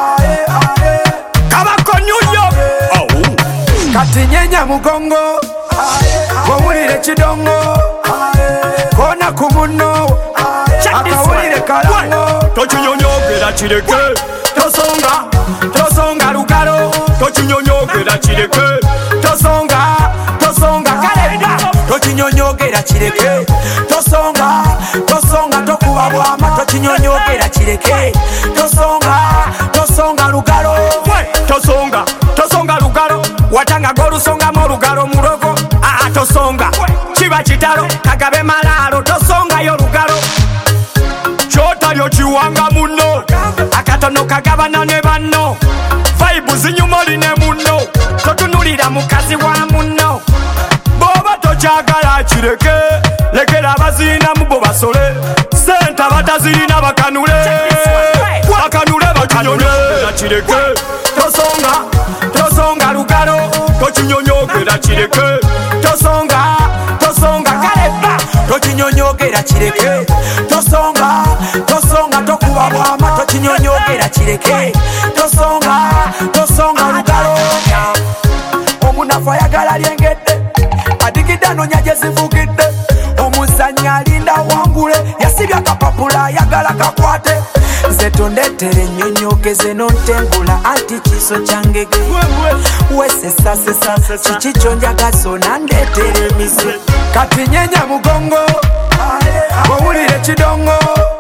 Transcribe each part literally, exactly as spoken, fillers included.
Kabako New York. Kati nyenya mugongo wawulire kidongo kona kumuno akawulire kalango tokinyonyogera kireke tosonga tosonga lugalo tokinyonyogera kireke tosonga tosonga kalenda tokinyonyogera kireke tosonga tosonga tokuba bwama tokinyonyogera kireke tosonga tosonga lugalo tosonga tosonga lugalo watanga golusonga mo lugalo mulogo aa tosonga kiba kitalo kagabe malalo tosonga yo lugalo kyotalyo kiwanga muno akatono kagabana ne banno vibe zinyumoli ne muno totunulira mukazi wa muno boba tokyagala kireke lekera abazina mubo basole senta batazirina bakanule bakanule bakinyonyogera kireke tosonga tosonga lugalo tokinyonyogera kireke tosonga tosonga kaleba tokinyonyogera kireke tosonga tosonga tokuba bwama tokinyonyogera kireke tosonga tosonga lugalo omunafu ayagala lyengedde adigidde nonya gye zivugidde omuzannyi alinda wangule yasibya akapapula ayagala kakwate nze tondeetere ennyonyogeze nontengula anti kiso kyangege wesesasesa kiki kyonjagaza onandeetere emize kati nyenya mugongo wawulire kidongo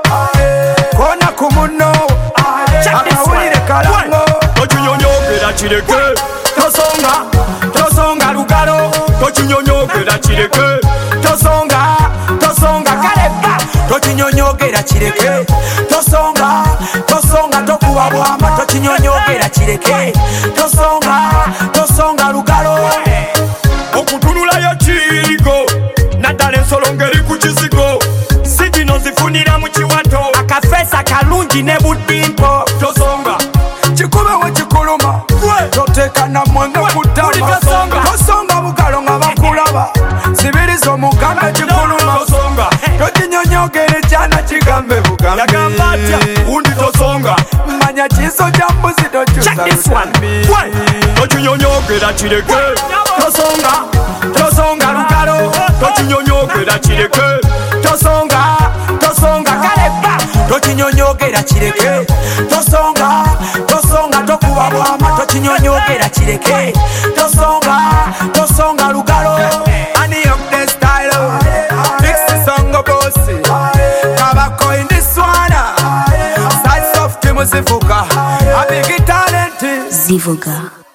kona kumuno akawulire kalango tokinyonyogera kireke tosonga tosonga lugalo tokinyonyogera kireke tosonga tosonga kaleba tokinyonyogera kireke tosonga tosonga tokuba bwama tokinyonyogera kireke tosonga tosonga lugalo okutunulayo kirigo naddala ensolo ngeri ku kizigo sigino zifunira mu kiwato akafeesa kalungi ne buddimpo tosonga kikubewo kikuluma toteeka namwenge kutama tosonga bugalo nga bakulaba sibiriza omugambe kikuluma tokinyonyogere kyana kigambe bugambe undi tosonga manya kiso kya mbuzi tokyusambi tokinyonyogera kireke tosonga tosonga lugalo tokinyonyogera kireke tosonga tosonga kaleba tokinyonyogera kireke tosonga tosonga tokuba bwama tokinyonyogera kireke tosonga tosonga lugalo ani of the style fix the song bossy kabako in this one size of timuzivuga a big talent Zivuga.